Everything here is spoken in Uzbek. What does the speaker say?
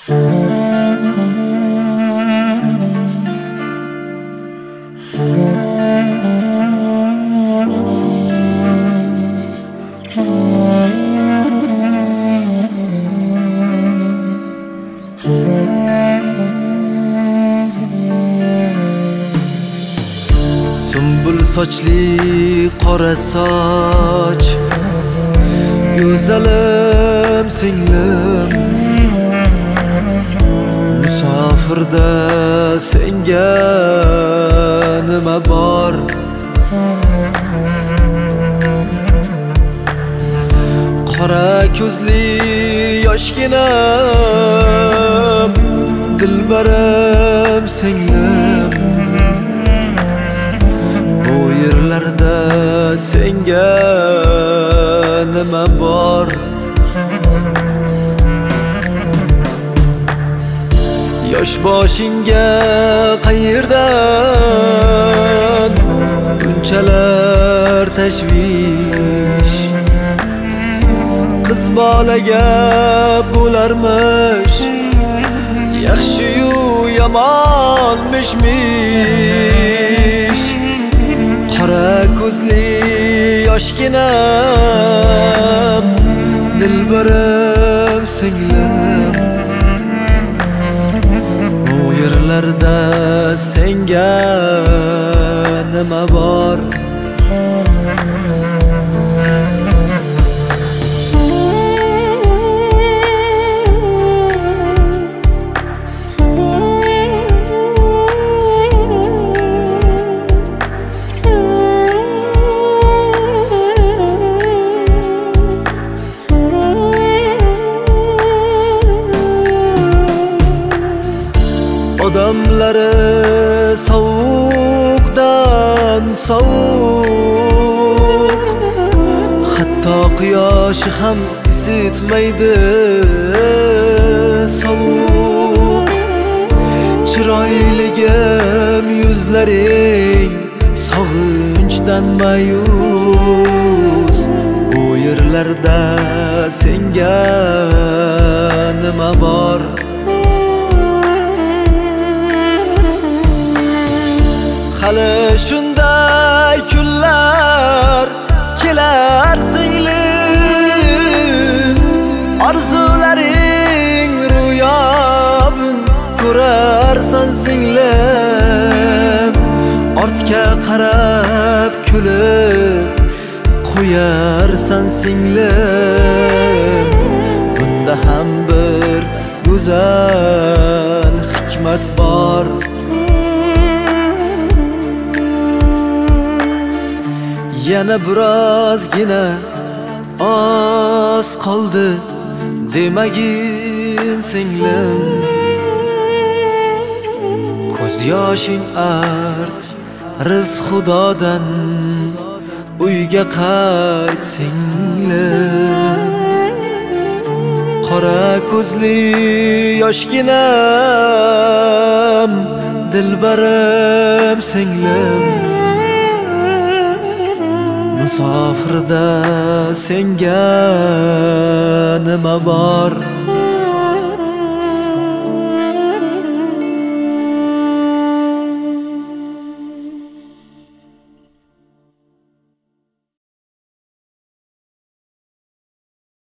Sumbul sochli qora soch go'zalim singlim, musofirda senga nima bor? Qora ko'zli yoshginam, dilbarim singlim, bu yerlarda senga nima bor? Yosh boshingga qayerdan bunchalar tashvish? Qiz bolaga bo'larmish yaxshi-yu yomonmishmish. Qora ko'zli yoshginam, dilbarim singlim, bu yerlarda senga nima bor? Odamlari sovuqdan sovuq, hatto quyosh ham isitmaydi sovuq. Chiroyligim yuzlaring sog'inchdan mayus, bu yerlarda senga nima bor? Hali shunday kunlar kelar singlim, orzularing ro'yobin ko'rarsan singlim. Ortga qarab kulib qo'yarsan singlim. Bunda ham bir go'zal hikmat bor. Yana birozgina oz qoldi demagin singlim, ko'z yoshing art, rizq Xudodan, uyga qayt singlim. Qora ko'zli yoshginam, dilbarim singlim, musofirda senga nima bor?